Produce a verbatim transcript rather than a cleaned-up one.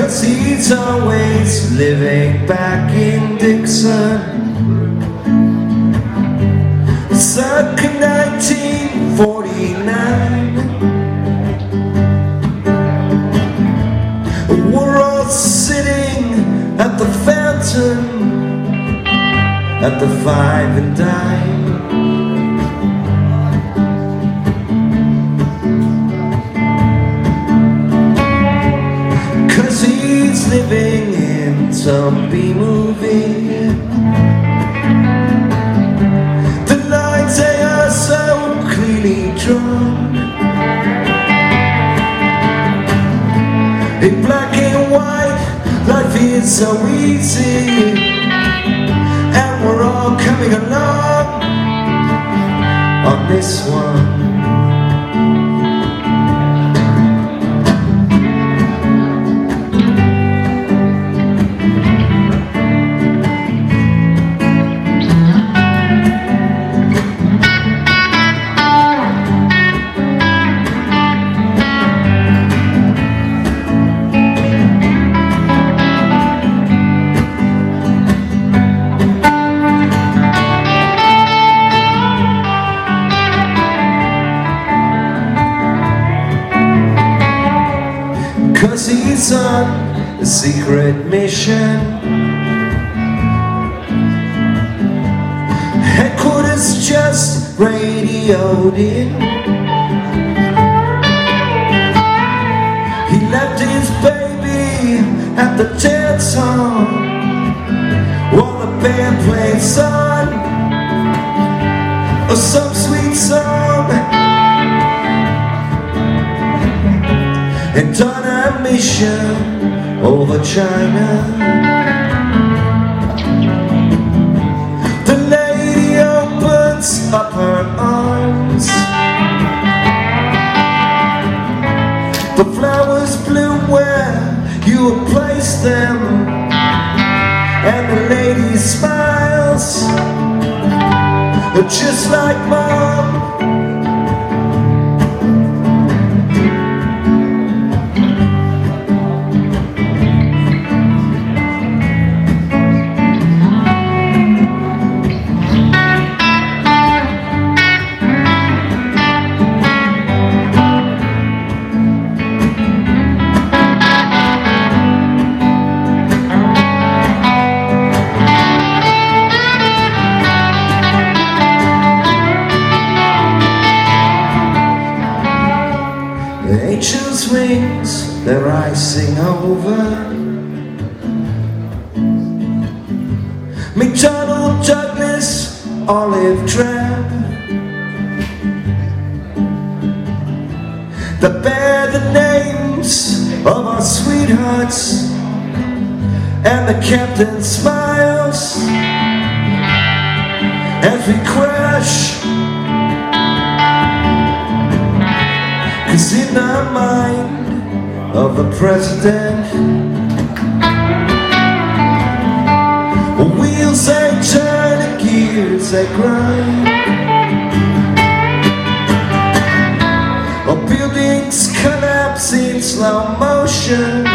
'cause he's always living back in Dixon. Circa nineteen forty-nine, we're all sitting at the fountain at the Five and Dime. He's living in some B-movie. The lines, they are so clearly drawn in black and white. Life is so easy, and we're all coming along on this one. Cause he's on a secret mission. Headquarters just radioed in. He left his baby at the dance hall while the band played on or some sweet song. And on a mission over China, the lady opens up her arms. The flowers bloom where you have placed them, and the lady smiles just like Mom. The angels' wings, they're icing over McDonnell Douglas, olive drab, that bear the names of our sweethearts, and the captain smiles as we crash. 'Cause in the mind of the president, wheels they turn and gears they grind. Buildings collapse in slow motion